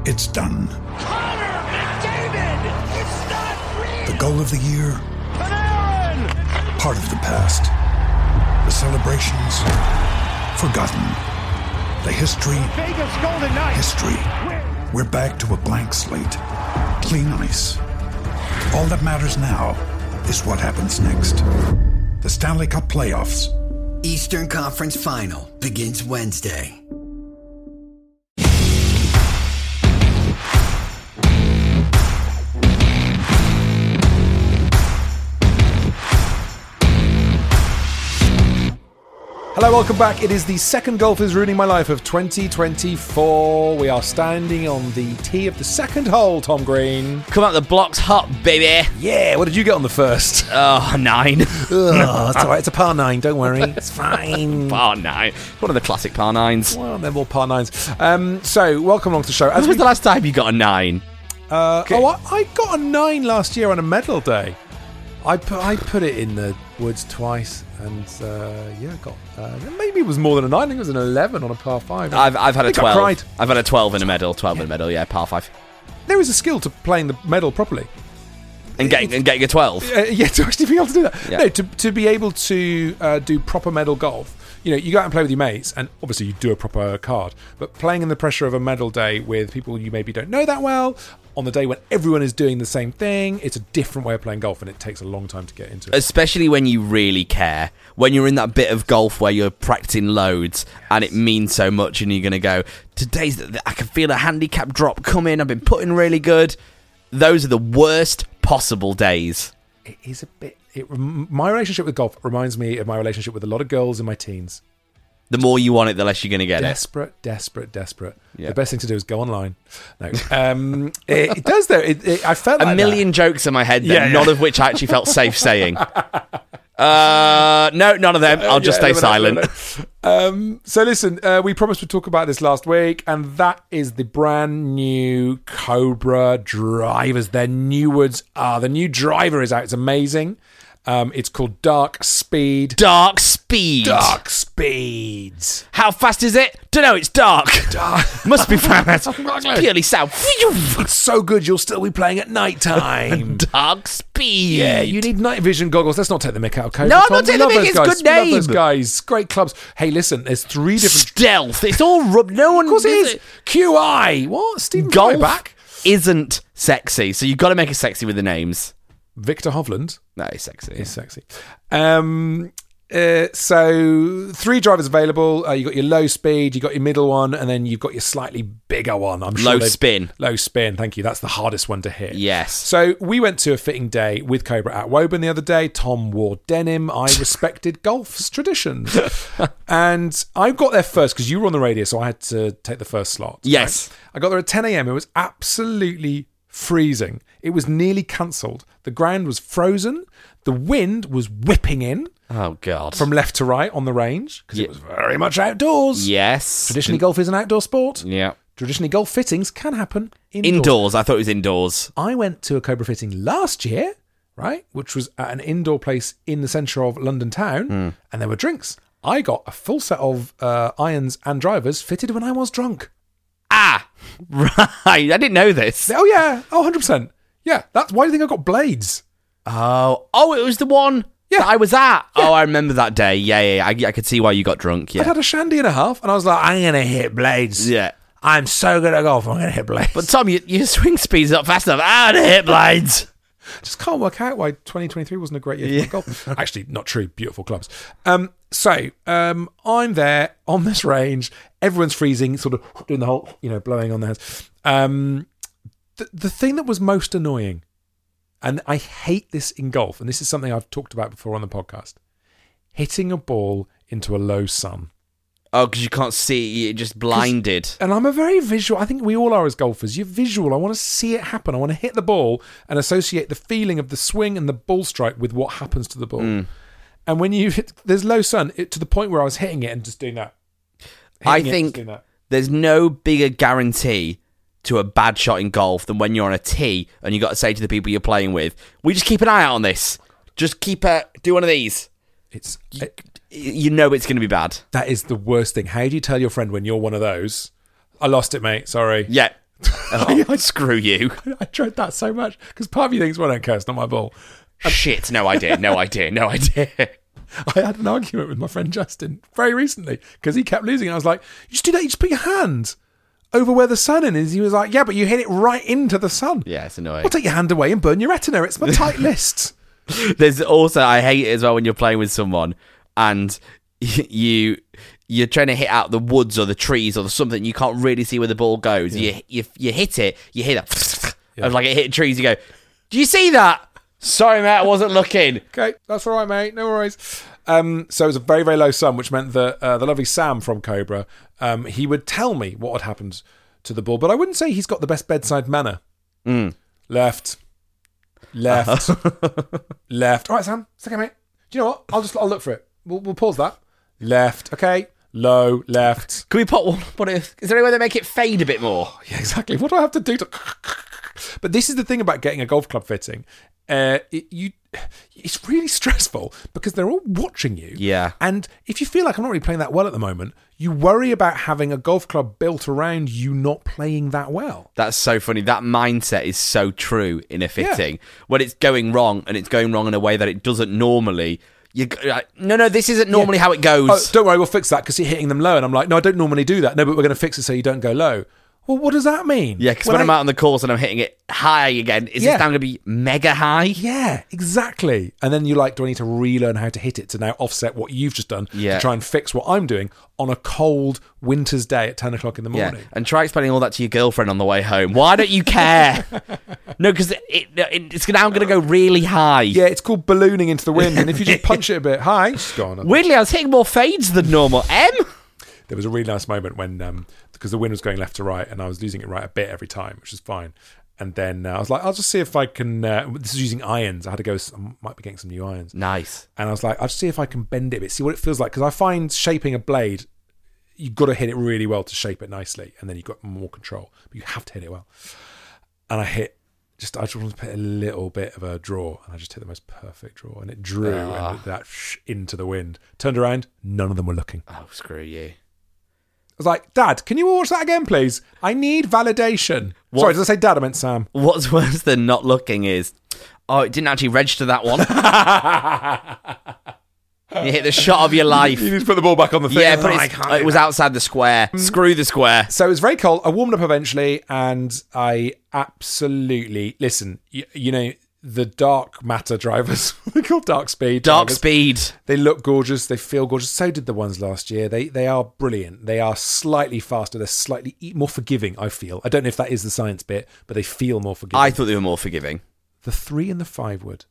It's done. Connor McDavid! It's not real! The goal of the year, Panarin! part of the past. The celebrations, forgotten. The history, Vegas Golden Knights! history. We're back to a blank slate. Clean ice. All that matters now is what happens next. The Stanley Cup playoffs. Eastern Conference Final begins Wednesday. Hello, welcome back. It is the second Golf is Ruining My Life of 2024. We are standing on the tee of the second hole, Tom Green. Come out the blocks hot, baby. Yeah, what did you get on the first? Oh, 9. It's all right. It's a par 9, don't worry. It's fine. Par 9. One of the classic par 9s. Well, they're all par 9s. So, welcome along to the show. When was the last time you got a 9? I got a 9 last year on a medal day. I put it in the woods twice, and got maybe it was more than a 9. I think it was an 11 on a par 5. I've had a 12. I cried. I've had a 12 in a medal. 12 in a medal, yeah, par 5. There is a skill to playing the medal properly. And getting a 12. Yeah, to actually be able to do that. Yeah. No, to be able to do proper medal golf. You know, you go out and play with your mates, and obviously you do a proper card. But playing in the pressure of a medal day with people you maybe don't know that well, on the day when everyone is doing the same thing, it's a different way of playing golf, and it takes a long time to get into it. Especially when you really care. When you're in that bit of golf where you're practicing loads, and it means so much, and you're going to go, I can feel a handicap drop coming, I've been putting really good. Those are the worst possible days. It is a bit... my relationship with golf reminds me of my relationship with a lot of girls in my teens. The more you want it, the less you're going to get Desperate. Yeah. The best thing to do is go online. No, it does though. I felt like a million jokes in my head, then, none of which I actually felt safe saying. No, none of them. I'll just stay silent. So listen, we promised we'd talk about this last week, and that is the brand new Cobra drivers. They're new woods. The new driver is out. It's amazing. It's called Dark Speed. Dark Speed. Dark Speeds. How fast is it? Dunno, it's dark. Must be fast. Purely south. It's so good you'll still be playing at night time. Dark Speed. Yeah, you need night vision goggles. Let's not take the mick out of Cobra. No, I'm Tom. not taking the mick. It's a good name. We love those guys. Great clubs. Hey, listen, there's 3 different... Stealth. It's all rub. No one... Of course it is. QI. What? Stephen Golf back isn't sexy, so you've got to make it sexy with the names. Victor Hovland. No, he's sexy. He's sexy. So 3 drivers available. You got your low speed, you got your middle one, and then you've got your slightly bigger one. I'm sure low spin. Low spin. Thank you. That's the hardest one to hit. Yes. So we went to a fitting day with Cobra at Woburn the other day. Tom wore denim. I respected golf's traditions, and I got there first because you were on the radio, so I had to take the first slot. Yes. Right? I got there at 10 a.m. It was absolutely freezing. It was nearly cancelled. The ground was frozen. The wind was whipping in. Oh, God. From left to right on the range, because it was very much outdoors. Yes. Traditionally, golf is an outdoor sport. Yeah. Traditionally, golf fittings can happen indoors. I thought it was indoors. I went to a Cobra fitting last year, right, which was at an indoor place in the centre of London town, and there were drinks. I got a full set of irons and drivers fitted when I was drunk. Ah, right. I didn't know this. Oh, yeah. Oh, 100%. Yeah. That's why do you think I got blades? Oh, it was the one that I was at. Yeah. Oh, I remember that day. Yeah. I could see why you got drunk. Yeah. I had a shandy and a half, and I was like, I'm going to hit blades. Yeah. I'm so good at golf, I'm going to hit blades. But Tom, your swing speed's not fast enough. I'm going to hit blades. Just can't work out why 2023 wasn't a great year for golf. Actually, not true. Beautiful clubs. So I'm there on this range. Everyone's freezing, sort of doing the whole, blowing on their hands. The thing that was most annoying, and I hate this in golf, and this is something I've talked about before on the podcast, hitting a ball into a low sun. Oh, because you can't see, you're just blinded. And I'm a very visual, I think we all are as golfers. You're visual. I want to see it happen. I want to hit the ball and associate the feeling of the swing and the ball strike with what happens to the ball. And when you hit, there's low sun, to the point where I was hitting it and just doing that. I think there's no bigger guarantee to a bad shot in golf than when you're on a tee and you got to say to the people you're playing with, we just keep an eye out on this. Just do one of these. You know it's going to be bad. That is the worst thing. How do you tell your friend when you're one of those? I lost it, mate. Sorry. Yeah. Screw you. I dread that so much because part of you thinks, well, don't care, it's not my ball. Shit, no idea. I had an argument with my friend Justin very recently because he kept losing. I was like, you just do that, you just put your hand over where the sun is. He was like, yeah, but you hit it right into the sun. Yeah, it's annoying. Well, take your hand away and burn your retina. It's my tight list. There's also, I hate it as well when you're playing with someone and you're trying to hit out the woods or the trees or something. You can't really see where the ball goes. Yeah. You hit it. You hear that. Yeah. Like it hit trees. You go, do you see that? Sorry, mate, I wasn't looking. Okay, that's all right, mate. No worries. So it was a very, very low sun, which meant that the lovely Sam from Cobra, he would tell me what had happened to the ball, but I wouldn't say he's got the best bedside manner. Left. Left. All right, Sam. It's okay, mate. Do you know what? I'll look for it. We'll pause that. Left. Okay. Low. Left. Can we put one? Is there any way they make it fade a bit more? Yeah, exactly. What do I have to do to... But this is the thing about getting a golf club fitting. It's really stressful because they're all watching you. Yeah. And if you feel like I'm not really playing that well at the moment, you worry about having a golf club built around you not playing that well. That's so funny. That mindset is so true in a fitting. Yeah. When it's going wrong and it's going wrong in a way that it doesn't normally... No, this isn't normally how it goes. Oh, don't worry, we'll fix that because you're hitting them low. And I'm like, no, I don't normally do that. No, but we're going to fix it so you don't go low. Well, what does that mean? Yeah, because when I'm out on the course and I'm hitting it high again, is this now going to be mega high? Yeah, exactly. And then you're like, do I need to relearn how to hit it to now offset what you've just done to try and fix what I'm doing on a cold winter's day at 10 o'clock in the morning? Yeah. And try explaining all that to your girlfriend on the way home. Why don't you care? No, because it's now going to go really high. Yeah, it's called ballooning into the wind. And if you just punch it a bit high, it's gone. Weirdly, I was hitting more fades than normal. There was a really nice moment when, because the wind was going left to right and I was losing it right a bit every time, which was fine. And then I was like, I'll just see if I can, this is using irons. I had to go, I might be getting some new irons. Nice. And I was like, I'll just see if I can bend it a bit, see what it feels like. Because I find shaping a blade, you've got to hit it really well to shape it nicely. And then you've got more control. But you have to hit it well. And I just wanted to put a little bit of a draw. And I just hit the most perfect draw. And it drew and that into the wind. Turned around, none of them were looking. Oh, screw you. I was like, Dad, can you watch that again, please? I need validation. Sorry, did I say Dad? I meant Sam. What's worse than not looking is, it didn't actually register that one. You hit the shot of your life. You need to put the ball back on the thing. Yeah, but it was outside the square. Screw the square. So it was very cold. I warmed up eventually, and I absolutely... Listen, you know... The dark matter drivers, they're called dark speed. Dark speed. They look gorgeous. They feel gorgeous. So did the ones last year. They are brilliant. They are slightly faster. They're slightly more forgiving, I feel. I don't know if that is the science bit, but they feel more forgiving. I thought they were more forgiving. The 3 and the 5 wood.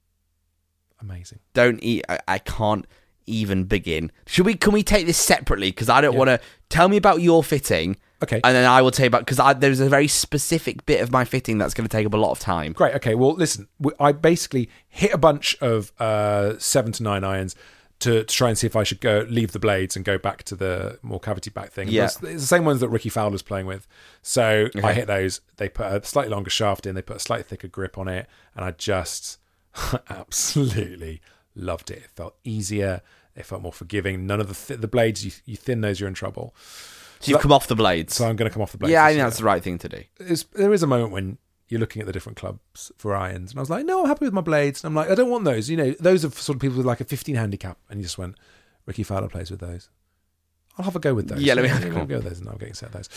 Amazing. I can't even begin. Can we take this separately? Because I don't want to... Tell me about your fitting. Okay. And then I will tell you about... Because there's a very specific bit of my fitting that's going to take up a lot of time. Great. Okay. Well, listen. I basically hit a bunch of 7 to 9 irons to try and see if I should leave the blades and go back to the more cavity back thing. Yeah. It's the same ones that Ricky Fowler's playing with. So I hit those. They put a slightly longer shaft in. They put a slightly thicker grip on it. And I just absolutely loved it. It felt easier. It felt more forgiving. None of the blades, you thin those, you're in trouble. So you've come off the blades. So I'm going to come off the blades. Yeah, I think that's the right thing to do. There is a moment when you're looking at the different clubs for irons. And I was like, no, I'm happy with my blades. And I'm like, I don't want those. You know, those are sort of people with like a 15 handicap. And you just went, Ricky Fowler plays with those. I'll have a go with those. Yeah, let me have a go with those. And I'm getting set of those.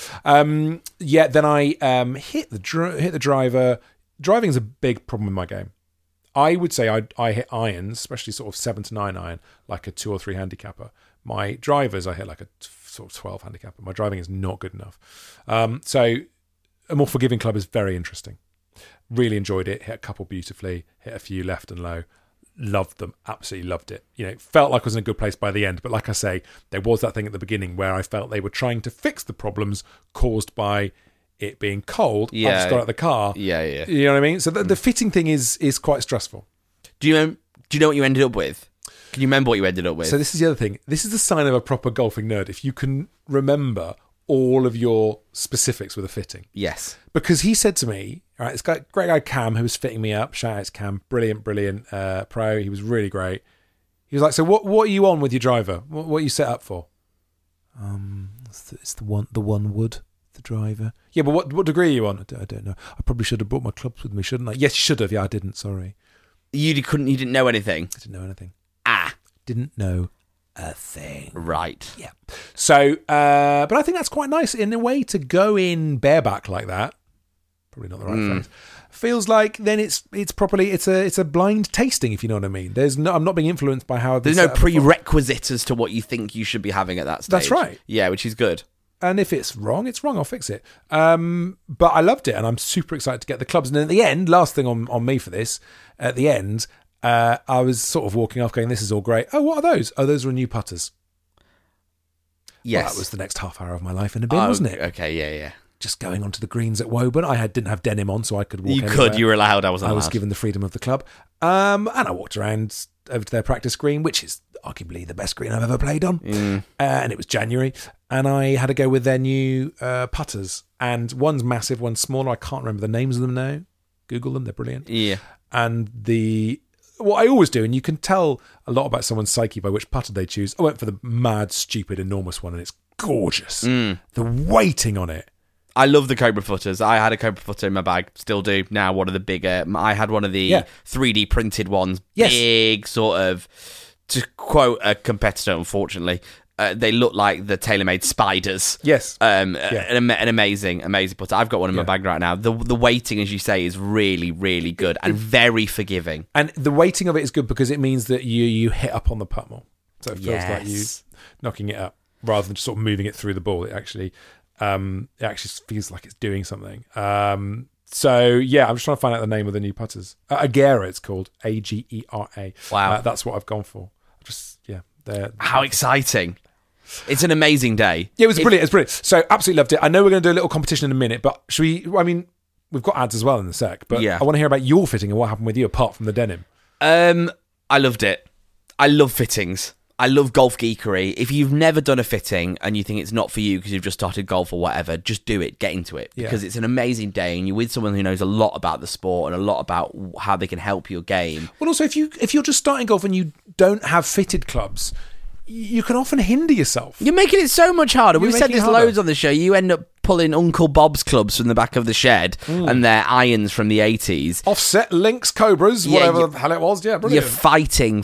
Then I hit the driver. Driving is a big problem in my game. I would say I hit irons, especially sort of 7 to 9 iron, like a 2 or 3 handicapper. My drivers, I hit like a sort of 12 handicapper. My driving is not good enough. So a more forgiving club is very interesting. Really enjoyed it. Hit a couple beautifully. Hit a few left and low. Loved them. Absolutely loved it. You know, felt like I was in a good place by the end. But like I say, there was that thing at the beginning where I felt they were trying to fix the problems caused by it being cold. Yeah. I just got out of the car. Yeah. You know what I mean? So the fitting thing is quite stressful. Do you know what you ended up with? Can you remember what you ended up with? So this is the other thing. This is the sign of a proper golfing nerd. If you can remember all of your specifics with a fitting. Yes. Because he said to me, all right, this great guy Cam, who was fitting me up, shout out to Cam, brilliant pro. He was really great. He was like, so what are you on with your driver? What are you set up for? It's the one wood the driver. Yeah, but what degree are you on? I don't know. I probably should have brought my clubs with me, shouldn't I? Yes, you should have. Yeah, I didn't. Sorry. You didn't know anything? I didn't know anything. Didn't know a thing. Right. Yeah. So, but I think that's quite nice in a way to go in bareback like that. Probably not the right phrase. Feels like then it's properly it's a blind tasting, if you know what I mean. I'm not being influenced by how there's no prerequisite as to what you think you should be having at that stage. That's right. Yeah, which is good. And if it's wrong, it's wrong. I'll fix it. But I loved it, and I'm super excited to get the clubs. And at the end, last thing on me for this, at the end, I was sort of walking off going, this is all great. Oh, what are those? Oh, those were new putters. Yes. Well, that was the next half hour of my life in a bin, wasn't it? Okay, yeah. Just going onto the greens at Woburn. I didn't have denim on, so I could walk anywhere. You were allowed. I was given the freedom of the club. And I walked around over to their practice green, which is arguably the best green I've ever played on. And it was January. And I had to go with their new putters. And one's massive, one's smaller. I can't remember the names of them now. Google them. They're brilliant. Yeah. And what I always do, and you can tell a lot about someone's psyche by which putter they choose. I went for the mad, stupid, enormous one, and it's gorgeous. The weighting on it. I love the Cobra footers. I had a Cobra footer in my bag, still do now. One of the bigger. I had one of the 3D printed ones, big sort of. To quote a competitor, unfortunately, they look like the TaylorMade spiders. Yes, an amazing putter. I've got one in my bag right now. The weighting, as you say, is really, really good and very forgiving. And the weighting of it is good because it means that you hit up on the putt more, so it feels like you knocking it up rather than just sort of moving it through the ball. It actually feels like it's doing something. So yeah, I'm just trying to find out the name of the new putters. Agera, it's called Agera. Wow, that's what I've gone for. How exciting! It's an amazing day. Yeah, it was brilliant. It's brilliant. So absolutely loved it. I know we're going to do a little competition in a minute, but should we? I mean, we've got ads as well in a sec. But I want to hear about your fitting and what happened with you apart from the denim. I loved it. I love fittings. I love golf geekery. If you've never done a fitting and you think it's not for you because you've just started golf or whatever, just do it. Get into it because it's an amazing day and you're with someone who knows a lot about the sport and a lot about how they can help your game. Well, also, if you're just starting golf and you don't have fitted clubs, you can often hinder yourself. You're making it so much harder. We've said this loads on the show. You end up pulling Uncle Bob's clubs from the back of the shed and their irons from the 80s. Offset, Lynx, Cobras, whatever the hell it was. Yeah, brilliant. You're fighting.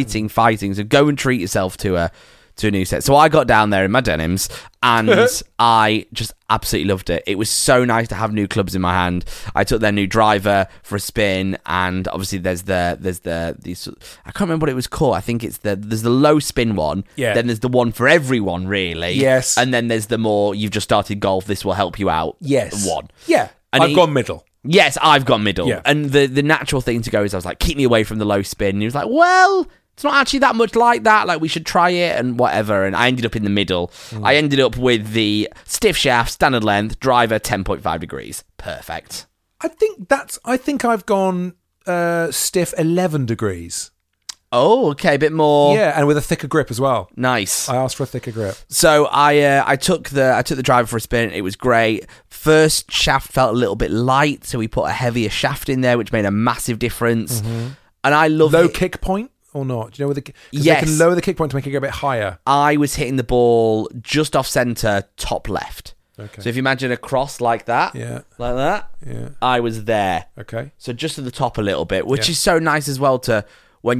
So go and treat yourself to a new set. So I got down there in my denims and I just absolutely loved it. It was so nice to have new clubs in my hand. I took their new driver for a spin and obviously there's these I can't remember what it was called. I think there's the low spin one. Yeah. Then there's the one for everyone really. Yes. And then there's the more you've just started golf, this will help you out. Yes. One. Yeah. And I've gone middle. Yes, I've gone middle. Yeah. And the natural thing to go is I was like, keep me away from the low spin. And he was like, well, it's not actually that much like that. Like, we should try it and whatever. And I ended up in the middle. I ended up with the stiff shaft, standard length, driver, 10.5 degrees. Perfect. I think I've gone stiff 11 degrees. Oh, okay, a bit more. Yeah, and with a thicker grip as well. Nice. I asked for a thicker grip. So I took the driver for a spin. It was great. First shaft felt a little bit light, so we put a heavier shaft in there, which made a massive difference. And I love low kick point. Or not? Do you know where yes. They can lower the kick point to make it go a bit higher. I was hitting the ball just off centre, top left. Okay. So if you imagine a cross like that, like that, I was there. Okay. So just at the top a little bit, which is so nice as well to when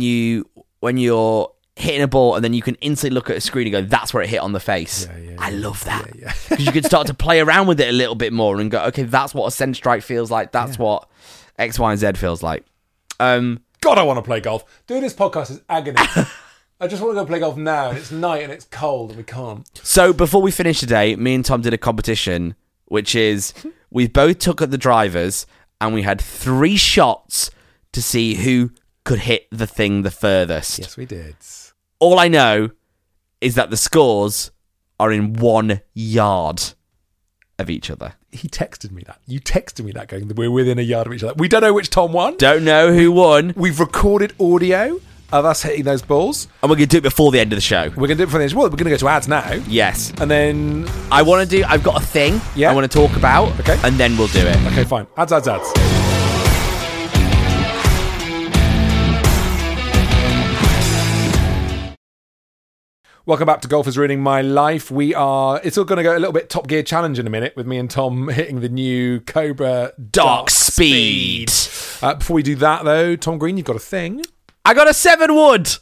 you're hitting a ball and then you can instantly look at a screen and go, that's where it hit on the face. I love that. Because you can start to play around with it a little bit more and go, okay, that's what a centre strike feels like. That's what X, Y, and Z feels like. God, I want to play golf. Doing this podcast is agony. I just want to go play golf now, and it's night, and it's cold, and we can't. So before we finish today, me and Tom did a competition, which is we both took at the drivers, and we had 3 shots to see who could hit the thing the furthest. Yes, we did. All I know is that the scores are in 1 yard of each other. He texted me that. You texted me that going, we're within a yard of each other. We don't know which Tom won. Don't know who won. We've recorded audio of us hitting those balls. And we're going to do it before the end of the show. We're going to do it before the end of the show. Well, we're going to go to ads now. Yes. And then I've got a thing I want to talk about. Okay. And then we'll do it. Okay, fine. Ads. Welcome back to Golf is Ruining My Life. It's all going to go a little bit Top Gear Challenge in a minute with me and Tom hitting the new Cobra Dark Speed. Before we do that, though, Tom Green, you've got a thing. I got a 7-wood.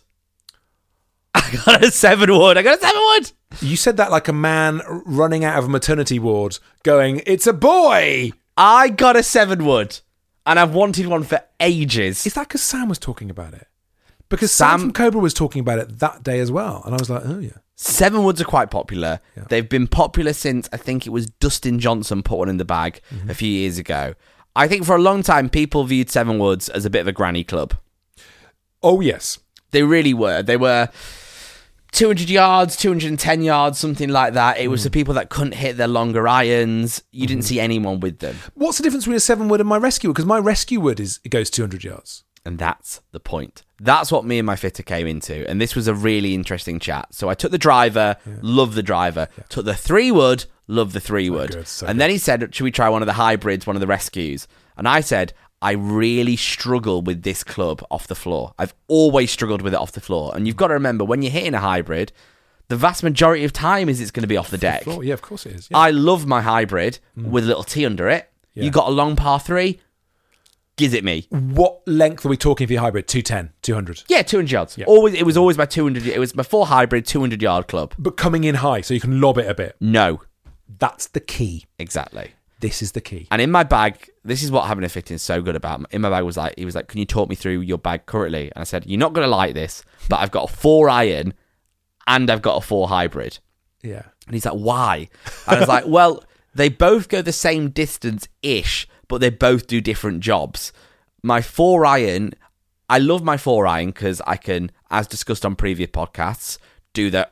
You said that like a man running out of a maternity ward going, it's a boy. I got a 7-wood, and I've wanted one for ages. Is that because Sam was talking about it? Because Sam from Cobra was talking about it that day as well. And I was like, oh, yeah. 7-woods are quite popular. Yeah. They've been popular since, I think it was Dustin Johnson put one in the bag a few years ago. I think for a long time, people viewed 7-woods as a bit of a granny club. Oh, yes. They really were. They were 200 yards, 210 yards, something like that. It was the people that couldn't hit their longer irons. You didn't see anyone with them. What's the difference between a 7-wood and my rescue wood? Because my rescue wood it goes 200 yards. And that's the point. That's what me and my fitter came into. And this was a really interesting chat. So I took the driver, love the driver. Yeah. Took the 3-wood, love the 3-wood. Then he said, should we try one of the hybrids, one of the rescues? And I said, I really struggle with this club off the floor. I've always struggled with it off the floor. And you've got to remember, when you're hitting a hybrid, the vast majority of time it's going to be off the deck. Yeah, of course it is. Yeah. I love my hybrid with a little tee under it. Yeah. You got a long par 3, giz it me. What length are we talking for your hybrid? 210, 200? Yeah, 200 yards. Yeah. It was always my 200. It was my full hybrid 200-yard club. But coming in high, so you can lob it a bit. No. That's the key. Exactly. This is the key. And in my bag, this is what having a fitting is so good about. In my bag he was like, can you talk me through your bag currently? And I said, you're not going to like this, but I've got a 4-iron and I've got a 4 hybrid. Yeah. And he's like, why? And I was like, well, they both go the same distance-ish, but they both do different jobs. My 4-iron, I love my 4-iron because I can, as discussed on previous podcasts, do the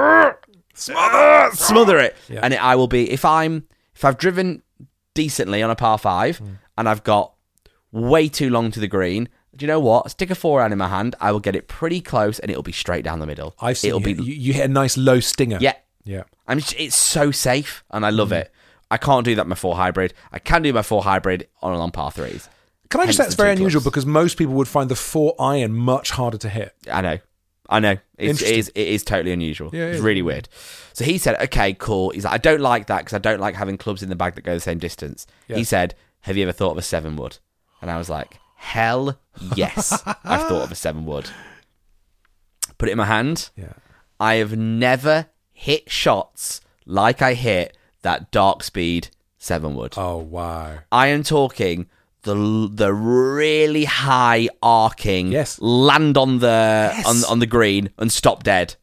smother it. Yeah. And I will be, if I've driven decently on a par 5 and I've got way too long to the green, do you know what? Stick a 4-iron in my hand, I will get it pretty close and it'll be straight down the middle. I've seen you hit a nice low stinger. Yeah. Yeah. It's so safe and I love it. I can't do that with my 4 hybrid. I can do my 4 hybrid on par 3s. Can I just say that's very unusual because most people would find the 4-iron much harder to hit. I know. It is totally unusual. Yeah, it's really weird. So he said, okay, cool. He's like, I don't like that because I don't like having clubs in the bag that go the same distance. Yeah. He said, have you ever thought of a 7-wood? And I was like, hell yes, I've thought of a 7-wood. Put it in my hand. Yeah. I have never hit shots like I hit that Dark Speed 7-wood. Oh, wow. I am talking the really high arcing, land on the on the green and stop dead.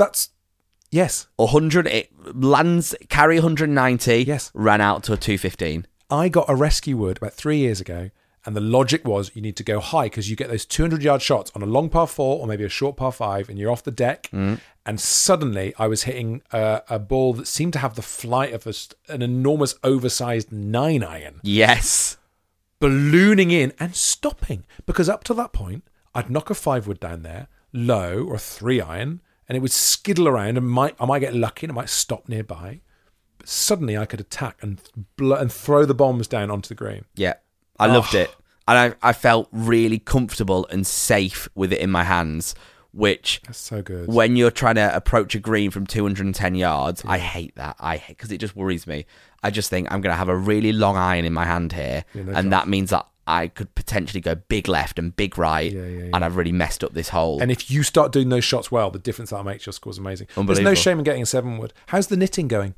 Yes. 100, it lands, carry 190, ran out to a 215. I got a rescue wood about 3 years ago, and the logic was you need to go high because you get those 200-yard shots on a long par 4 or maybe a short par 5, and you're off the deck. And suddenly I was hitting a ball that seemed to have the flight of an enormous oversized 9-iron. Yes. Ballooning in and stopping. Because up to that point, I'd knock a 5-wood down there, low, or a 3-iron, and it would skiddle around and I might get lucky and it might stop nearby. But suddenly I could attack and throw the bombs down onto the green. Yeah, I loved it. And I felt really comfortable and safe with it in my hands, which that's so good. When you're trying to approach a green from 210 yards, I hate that. because it just worries me. I just think I'm going to have a really long iron in my hand here, and that means that I could potentially go big left and big right, and I've really messed up this hole. And if you start doing those shots well, the difference that makes your score is amazing. There's no shame in getting a 7-wood. How's the knitting going?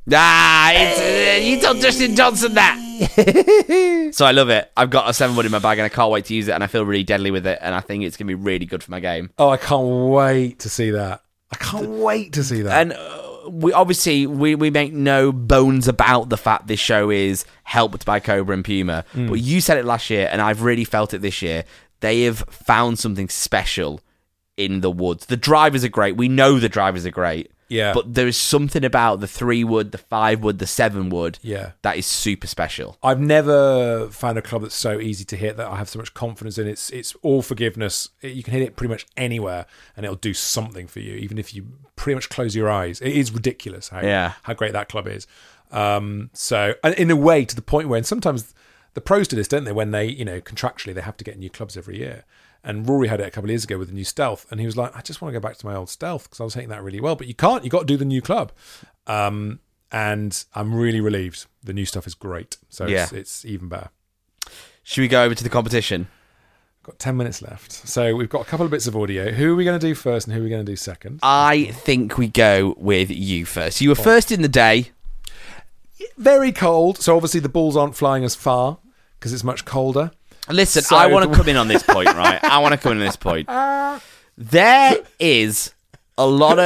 You told Dustin Johnson that. So I love it. I've got a 7-wood in my bag and I can't wait to use it, and I feel really deadly with it, and I think it's going to be really good for my game. Oh, I can't wait to see that. And we make no bones about the fact this show is helped by Cobra and Puma. But you said it last year, and I've really felt it this year. They have found something special in the woods. The drivers are great. We know the drivers are great. Yeah. But there is something about the 3-wood, the 5-wood, the 7-wood that is super special. I've never found a club that's so easy to hit that I have so much confidence in. It's all forgiveness. You can hit it pretty much anywhere and it'll do something for you, even if you pretty much close your eyes. It is ridiculous how great that club is. So, and in a way, to the point where, and sometimes the pros do this, don't they? When they, contractually, they have to get new clubs every year. And Rory had it a couple of years ago with the new Stealth, and he was like, I just want to go back to my old Stealth because I was hitting that really well. But you can't. You got to do the new club. And I'm really relieved. The new stuff is great. So it's even better. Should we go over to the competition? Got 10 minutes left. So we've got a couple of bits of audio. Who are we going to do first and who are we going to do second? I think we go with you first. You were first in the day. Very cold. So obviously the balls aren't flying as far because it's much colder. Listen, So I want to come in on this point, right? I want to come in on this point. There is a lot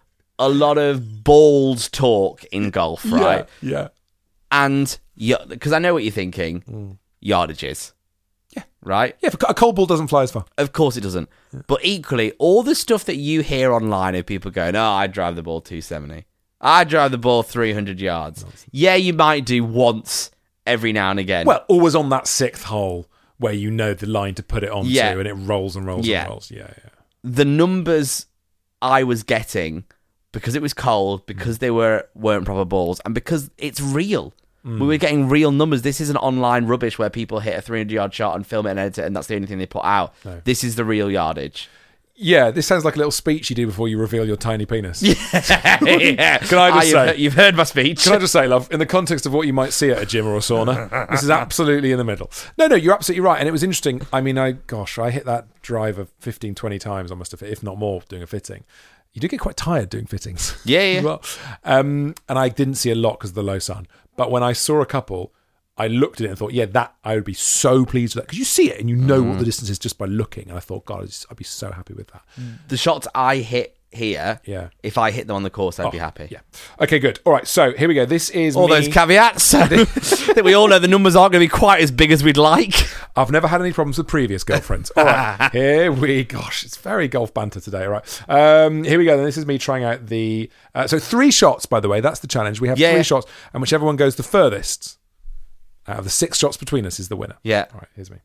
of balls talk in golf, right? Yeah. And because I know what you're thinking, yardages. Yeah. Right? Yeah, a cold ball doesn't fly as far. Of course it doesn't. Yeah. But equally, all the stuff that you hear online of people going, I drive the ball 270. I drive the ball 300 yards. Nice. Yeah, you might do once every now and again. Well, always on that 6th hole where you know the line to put it onto and it rolls and rolls and rolls. Yeah. The numbers I was getting, because it was cold, because they weren't proper balls, and because it's real. We were getting real numbers. This isn't online rubbish where people hit a 300-yard shot and film it and edit it, and that's the only thing they put out. No. This is the real yardage. Yeah, this sounds like a little speech you do before you reveal your tiny penis. Yeah. Can I just say... You've heard my speech. Can I just say, love, in the context of what you might see at a gym or a sauna, this is absolutely in the middle. No, you're absolutely right. And it was interesting. I mean, I hit that driver 15, 20 times, I must have, if not more, doing a fitting. You do get quite tired doing fittings. Yeah. Well, and I didn't see a lot because of the low sun. But when I saw a couple, I looked at it and thought, that I would be so pleased with that. Because you see it and you know what the distance is just by looking. And I thought, God, I'd be so happy with that. The shots I hit here, if I hit them on the course, I'd be happy. Yeah. Okay, good. All right, so here we go. This is all those caveats. I think we all know the numbers aren't going to be quite as big as we'd like. I've never had any problems with previous girlfriends. All right, here we go. Gosh, it's very golf banter today. All right, here we go. Then this is me trying out the... so 3 shots, by the way. That's the challenge. We have 3 shots, and whichever one goes the furthest out of the 6 shots between us is the winner. Yeah. All right, here's me.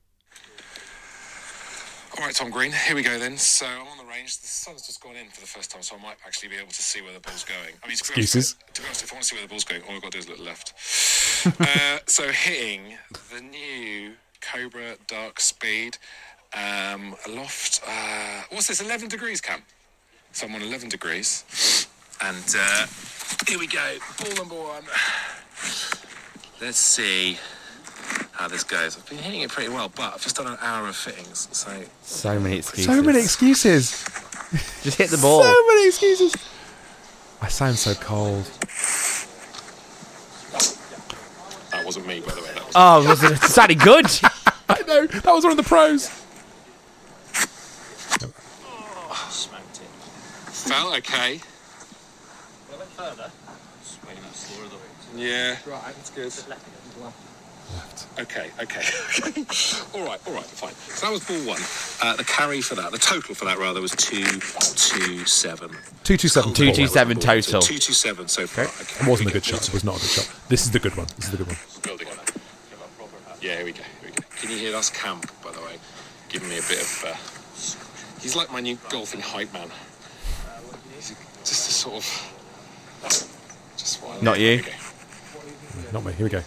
All right, Tom Green, here we go then. So I'm on the range. The sun's just gone in for the first time, so I might actually be able to see where the ball's going. I mean, excuses. To be honest, if I want to see where the ball's going, all I've got to do is look left. So hitting the new Cobra Dark Speed aloft. What's this? 11 degrees, Cam. So I'm on 11 degrees, and here we go. Ball number 1. Let's see how this goes. I've been hitting it pretty well, but I've just done an hour of fittings, so many excuses. So many excuses. Just hit the ball. So many excuses. I sound so cold. That wasn't me, by the way. Was it sounded good? I know. That was one of the pros. Smacked it. Felt okay. A bit further. Yeah, right, that's good. Okay. all right, fine. So that was ball 1. The carry for that, the total for that rather, was 227. 227. 227 total. 227 so far. Okay. It wasn't a good shot. It was not a good shot. This is the good one. Building on it. Yeah, here we go. Can you hear us, Cam, by the way? Giving me a bit of... he's like my new golfing hype man. He's just a sort of... Not you. Okay. Not me. Here we go.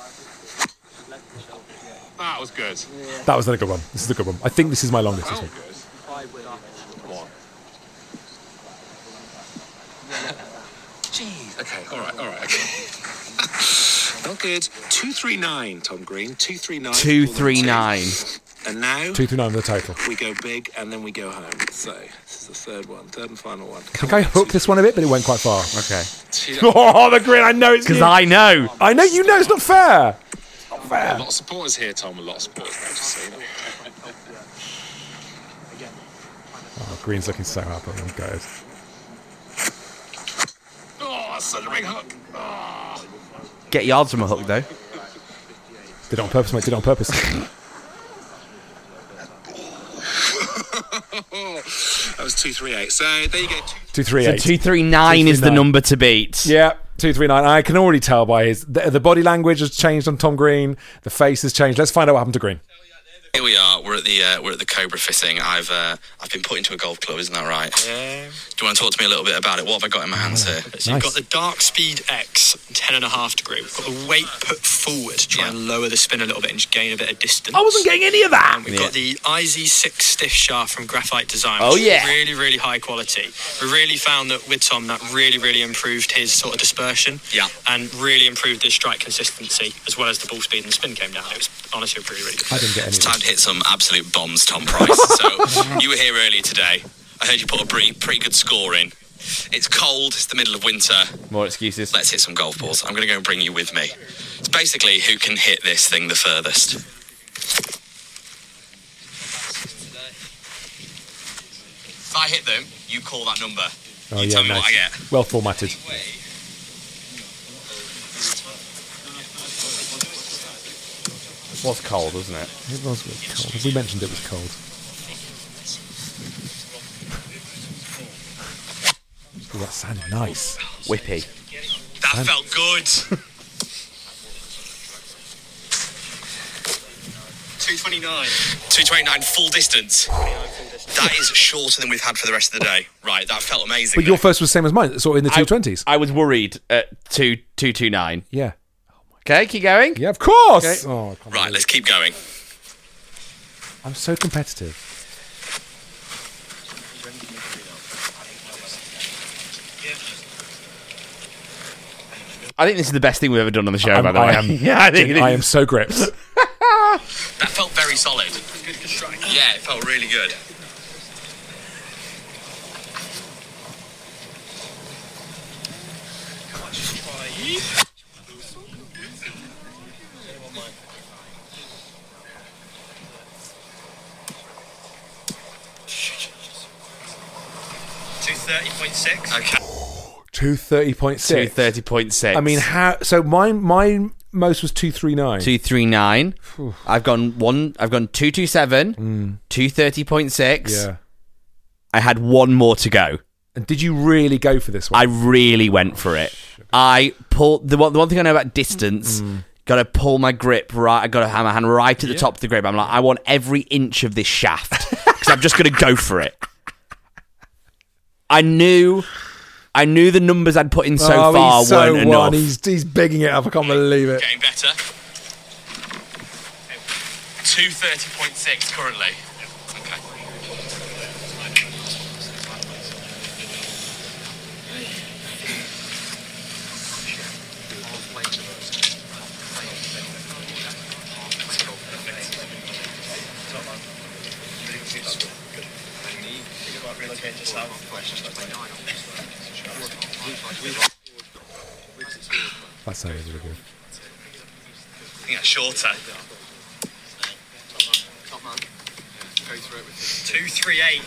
That was good. That was a good one. This is a good one. I think this is my longest. That this was one. good. Come on. Jeez. Okay. All right. Okay. Not good. 239, Tom Green. 239. 239. And now 239 the total. We go big and then we go home. So this is the third and final one. I think I hooked this one a bit, but it went quite far. Okay. Oh, the grin! I know it's because I know. I know you know it's not fair. It's not fair. A lot of supporters here, Tom. A lot of supporters. Just so you know. Oh, Green's looking so happy. I'm good. Oh, that's such a big hook. Oh. Get yards from a hook though. Did it on purpose, mate. Did it on purpose. That was 238. So there you go. 238. So 239 is the number to beat. Yeah, 239. I can already tell by his the body language has changed on Tom Green. The face has changed. Let's find out what happened to Green. Here we are. We're at the Cobra fitting. I've been put into a golf club, isn't that right? Yeah. Do you want to talk to me a little bit about it? What have I got in my hands here? So you've got the Dark Speed X 10.5 degree. We've got the weight put forward to try and lower the spin a little bit and just gain a bit of distance. I wasn't getting any of that. We've got the IZ6 stiff shaft from Graphite Design. Oh, which is yeah. really, really high quality. We really found that with Tom, that really, really improved his sort of dispersion. Yeah. And really improved his strike consistency, as well as the ball speed and the spin came down. It was honestly really, really good. I didn't get any It's of time to hit some absolute bombs, Tom Price. So you were here earlier today. I heard you put a pretty good score in. It's cold. It's the middle of winter. More excuses. Let's hit some golf balls. I'm going to go and bring you with me. It's basically who can hit this thing the furthest. If I hit them, you call that number. Oh, You tell me what I get. Well formatted. It was cold, wasn't it? It was really cold. We mentioned it was cold. Oh, that sounded nice. Whippy. That felt good. 229. 229 full distance. That is shorter than we've had for the rest of the day. Right, that felt amazing. But your first was the same as mine, sort of in the 220s. I was worried at 229. Yeah. Okay, keep going. Yeah, of course. Okay. Oh, I can't Right, believe let's keep going. it. I'm so competitive. I think this is the best thing we've ever done on the show, by the way. I am. Yeah, I think it I is. am so gripped. That felt very solid. Good strike. Yeah, it felt really good. $230.6. Okay. 230.6. 230.6. I mean, how? So mine most was 239. 239. I've gone 227. 230.6. Yeah. I had one more to go. And did you really go for this one? I really went for it. I pulled the one thing I know about distance. Got to pull my grip right. I got to have my hand right at the top of the grip. I'm like, I want every inch of this shaft because I'm just going to go for it. I knew the numbers I'd put in so far he's so weren't enough. He's bigging it up. I can't believe it. Getting better. 230.6 currently. Okay. That sounds really good. I think that's shorter. 238.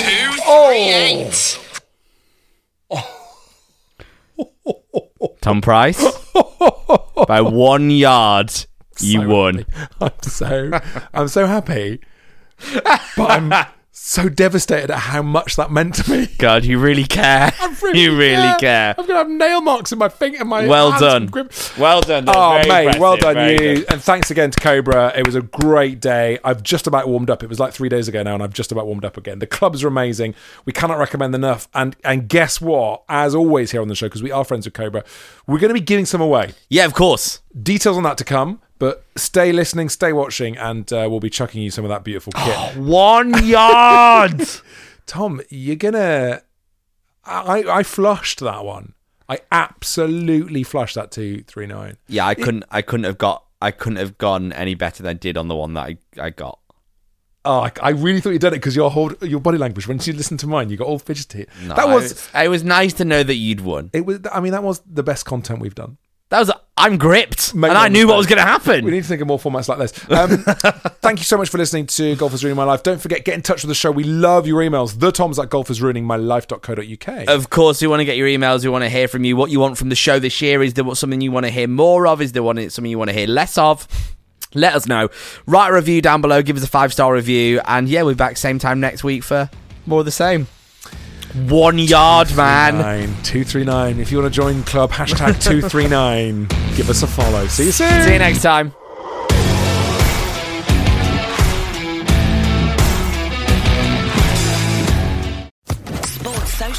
238. Tom Price, by 1 yard, you won. I'm so happy, but I'm so devastated at how much that meant to me. God, you really care. You really care. I'm gonna have nail marks in my finger. Well done. Well done. That was very mate, well impressive. done Very you. good. And thanks again to Cobra. It was a great day. I've just about warmed up. It was like 3 days ago now, and I've just about warmed up again. The clubs are amazing. We cannot recommend enough. And guess what? As always here on the show, because we are friends with Cobra, we're going to be giving some away. Yeah, of course. Details on that to come. But stay listening, stay watching, and we'll be chucking you some of that beautiful kit. 1 yard. Tom, you're gonna. I flushed that one. I absolutely flushed that 239. Yeah, I couldn't have gone any better than I did on the one that I got. Oh, I really thought you'd done it because your body language. When you listened to mine, you got all fidgety. No, That was. It was nice to know that you'd won. It was. I mean, that was the best content we've done. I'm gripped, Make and no I knew what was mistake. going to happen. We need to think of more formats like this. Thank you so much for listening to Golfers Ruining My Life. Don't forget, get in touch with the show. We love your emails. thetoms@golfersruiningmylife.co.uk. Of course, we want to get your emails. We want to hear from you. What you want from the show this year? Is there something you want to hear more of? Is there something you want to hear less of? Let us know. Write a review down below. Give us a 5-star review. And yeah, we're back same time next week for more of the same. 1 yard, man. 239. If you want to join club, #239. Give us a follow. See you soon. See you next time.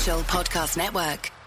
Official Podcast Network.